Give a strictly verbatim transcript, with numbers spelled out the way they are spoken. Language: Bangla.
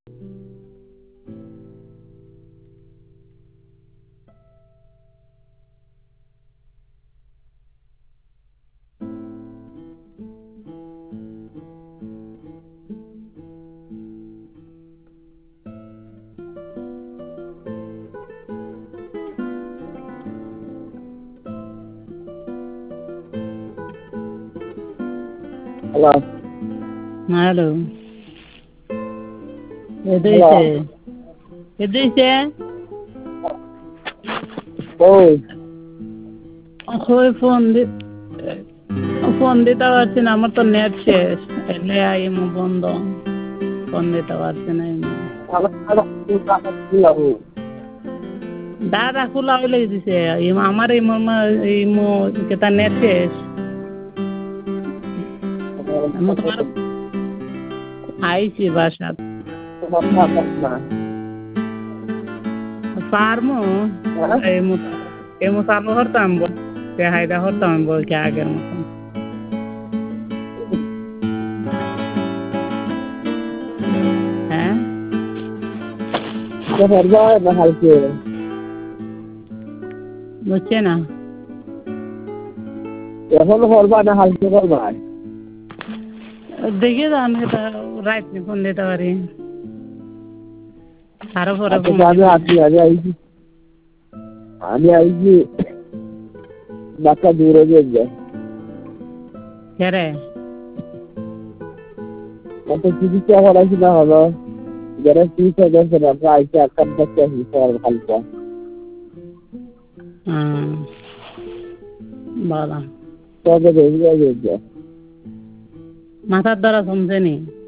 হ্যালো হ্যালো এদিকে এদিকে ওই ওই ফোন দি ফোন দিতে পারছি না আমার তো নেট শেষ এলে আইমু বন্ধ ফোন দিতে পারছি না দাদা খোলা হইলে দিছে আমার এই মামা এই মো কেতা নেট শেষ আমি তোমার আইছি বাসাত পারমু এই মু এই মু চালু করতাম তে হায়দা করতাম বলছে আগের মতন হ্যাঁ বুঝছে না এখন করবা না হালকা করবা দেখি যান রাত ফোন দিতে পারি আরো পরে ফোন আমি আছি আমি আইছি আমি আইছি বাচ্চা দূরে গিয়ে কেরে কত চিকিৎসা করাইছি না হলো যারা চিকিৎসা করছে না আইসে একটা বাচ্চা হিসাব হালকা হুম বলো তবে দেখবে মাথার দ্বারা শুনছে নি